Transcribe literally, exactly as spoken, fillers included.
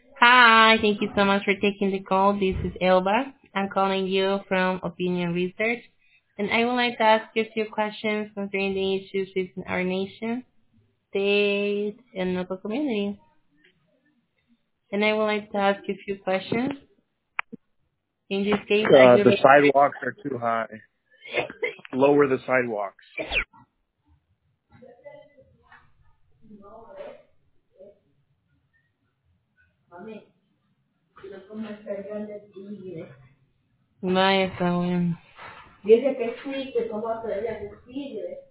Hi, thank you so much for taking the call. This is Elba. I'm calling you from Opinion Research, and I would like to ask you a few questions concerning the issues within our nation, state, and local community. And I would like to ask you a few questions. In this case, are Uh, you the ready? sidewalks are too high. Lower the sidewalks. Vaya, está bueno.